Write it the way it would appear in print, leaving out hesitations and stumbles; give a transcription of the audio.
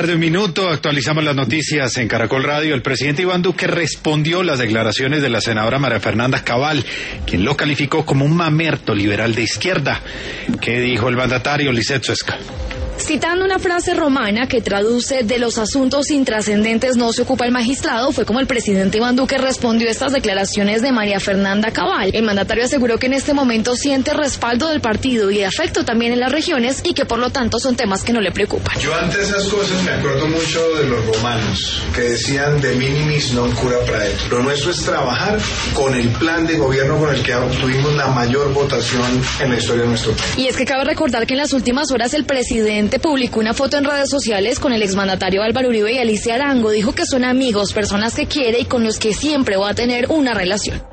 De un minuto, actualizamos las noticias en Caracol Radio. El presidente Iván Duque respondió las declaraciones de la senadora María Fernanda Cabal, quien lo calificó como un mamerto liberal de izquierda. ¿Qué dijo el mandatario? Lisset Suezca. Citando una frase romana que traduce "de los asuntos intrascendentes no se ocupa el magistrado", fue como el presidente Iván Duque respondió a estas declaraciones de María Fernanda Cabal. El mandatario aseguró que en este momento siente respaldo del partido y afecto también en las regiones y que por lo tanto son temas que no le preocupan. Yo ante esas cosas me acuerdo mucho de los romanos que decían de minimis non cura praetor. Lo nuestro es trabajar con el plan de gobierno con el que obtuvimos la mayor votación en la historia de nuestro país. Y es que cabe recordar que en las últimas horas el presidente publicó una foto en redes sociales con el exmandatario Álvaro Uribe y Alicia Arango. Dijo que son amigos, personas que quiere y con los que siempre va a tener una relación.